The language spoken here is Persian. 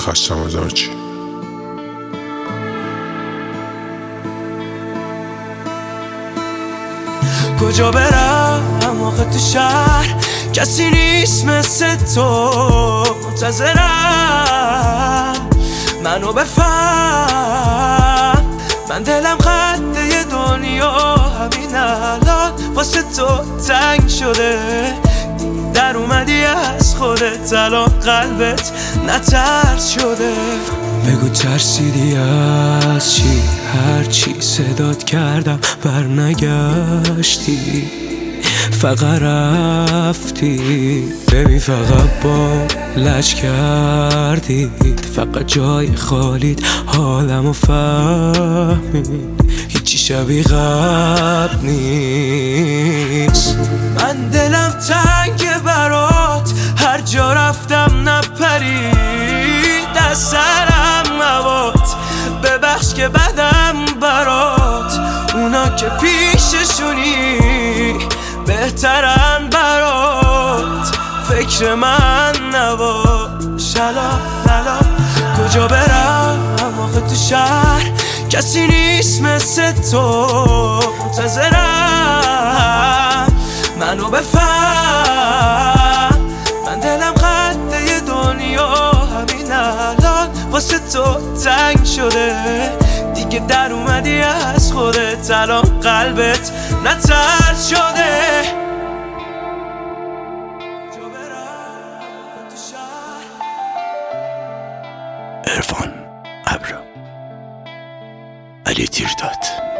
خستم از همه چی. کجا برم آخه تو شهر کسی نیست مثل تو، منتظرم منو بفهم. من دلم خطه دنیا همین الان واسه تو تنگ شده، در اومدی از خودت الان قلبت نترس شده. بگو ترسیدی از چی؟ هرچی صدات کردم برنگشتی، فقط رفتی. ببین فقط با لج کردی، فقط جای خالیت حالمو فهمید، هیچی شبیه قبل نیست. من دلم تنگ برات، هر جا رفتم نپرید از سرم موات. ببخش که بدم برات، اونا که پیششونی بهترن برات، فکر من نباش الان. کجا برم آخه تو شهر کسی نیست مثل تو، منتظرم منو بفهم. من دلم خطه دنیا همین الان واسه تو تنگ شده، دیگه در اومدی از خودت الان قلبت نترس شده. عرفان ابرو علی تیرداد.